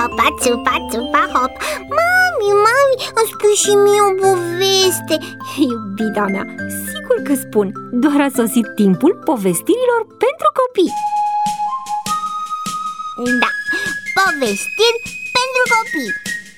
țupa, țupa, țupa, hop. Mami, îmi spui și mie o poveste. Iubita mea, sigur că spun. Doar a sosit timpul povestirilor pentru copii. Da, povestiri pentru copii.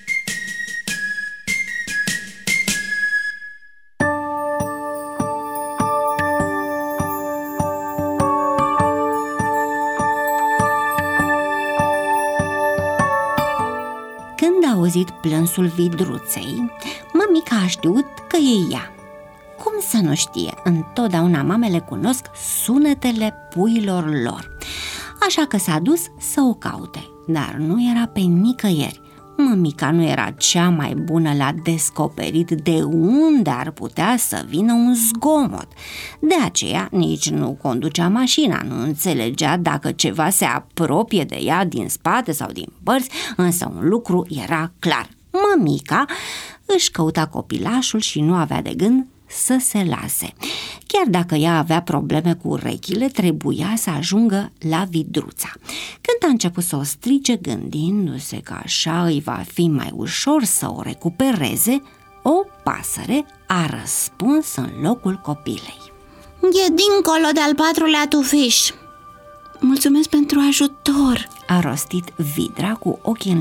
Când a auzit plânsul Vidruței, mămica a știut că e ea. Cum să nu știe? Întotdeauna mamele cunosc sunetele puiilor lor. Așa că s-a dus să o caute, dar nu era pe nicăieri. Mămica nu era cea mai bună la descoperit de unde ar putea să vină un zgomot. De aceea nici nu conducea mașina, nu înțelegea dacă ceva se apropie de ea din spate sau din părți, însă un lucru era clar. Mămica își căuta copilașul și nu avea de gând să se lase. Chiar dacă ea avea probleme cu urechile, trebuia să ajungă la Vidruța. Când a început să o strice, gândindu-se că așa îi va fi mai ușor să o recupereze, o pasăre a răspuns în locul copilei. E dincolo de-al patrulea tufiș. Mulțumesc pentru ajutor, A rostit Vidra cu ochii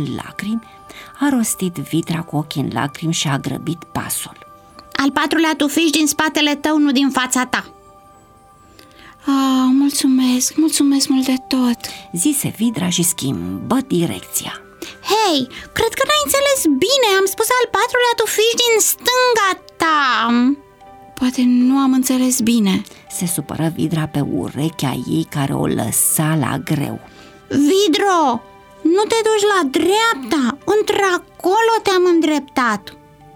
în lacrimi și a grăbit pasul. Al patrulea tufiș din spatele tău, nu din fața ta. Mulțumesc mult de tot, zise Vidra și schimbă direcția. Hei, cred că n-ai înțeles bine. Am spus al patrulea tufiș din stânga ta. Poate nu am înțeles bine. Se supără Vidra pe urechea ei care o lăsa la greu. Vidro, nu te duci la dreapta, într-acolo te-am îndreptat.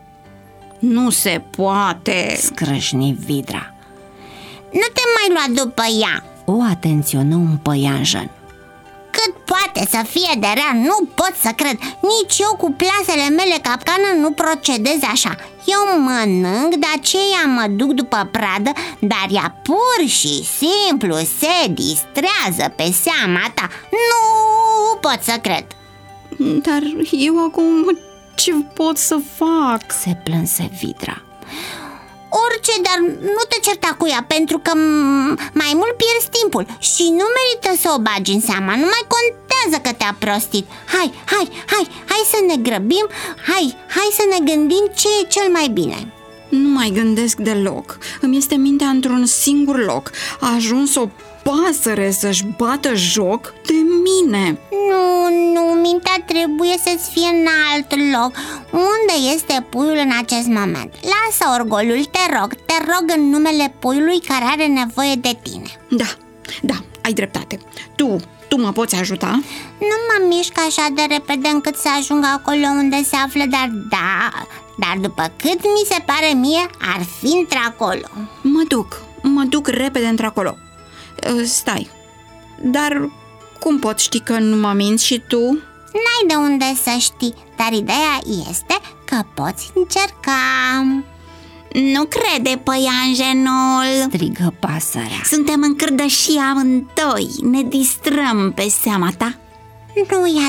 Nu se poate, scrâșni Vidra. Nu te mai lua după ea. O atenționă un păianjen. Cât poate să fie de rea, nu pot să cred. Nici eu cu plasele mele capcană nu procedez așa. Eu mănânc, de aceea mă duc după pradă, dar ea pur și simplu se distrează pe seama ta. Nu pot să cred. Dar eu acum ce pot să fac? Se plânse Vidra. Orice, dar nu te certa cu ea, pentru că mai mult pierzi timpul și nu merită să o bagi în seama. Nu mai contează că te-a prostit. Hai să ne grăbim. Hai să ne gândim ce e cel mai bine. Nu mai gândesc deloc. Îmi este mintea într-un singur loc. A ajuns o pasăre să-și bată joc de mine. Nu, mintea trebuie să-ți fie în alt loc. Unde este puiul în acest moment? Lasă orgoliul, te rog în numele puiului care are nevoie de tine. Da, ai dreptate. Tu mă poți ajuta? Nu mă mișc așa de repede încât să ajung acolo unde se află, dar după cât mi se pare mie, ar fi într-acolo. Mă duc repede într-acolo. Stai, dar cum pot ști că nu mă minți și tu? N-ai de unde să știi, dar ideea este că poți încerca. Nu crede, păianjenul, strigă pasărea. Suntem în cârdășii amândoi, ne distrăm pe seama ta. Nu e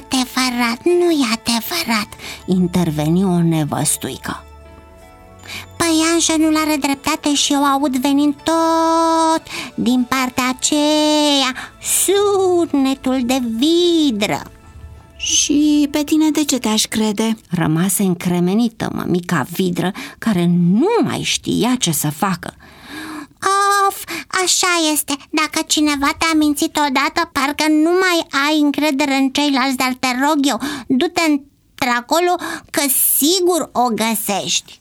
adevărat, interveni o nevăstuică. Păianjenul are dreptate și eu aud venind tot din partea aceea sunetul de vidră. Și pe tine de ce te-aș crede? Rămase încremenită mămica Vidră, care nu mai știa ce să facă. Of, așa este. Dacă cineva te-a mințit odată, parcă nu mai ai încredere în ceilalți. Dar te rog eu, du-te într-acolo că sigur o găsești.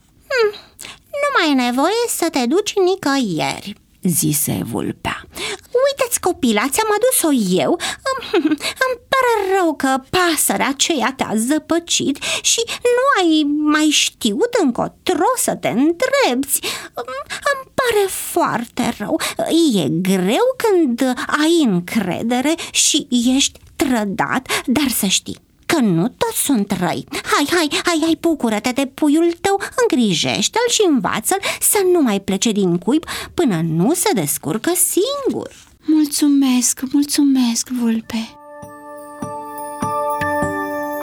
Nu mai e nevoie să te duci nicăieri, zise vulpea. Uite-ți, copila, ți-am adus-o eu. Îmi pare rău că pasărea aceea te-a zăpăcit și nu ai mai știut încotro să te îndrepți. Îmi pare foarte rău. E greu când ai încredere și ești trădat, dar să știi că nu toți sunt răi. Hai, bucură-te de puiul tău, îngrijește-l și învață-l să nu mai plece din cuib până nu se descurcă singur. Mulțumesc, vulpe.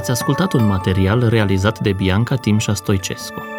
Ați ascultat un material realizat de Bianca Timșa Stoicescu.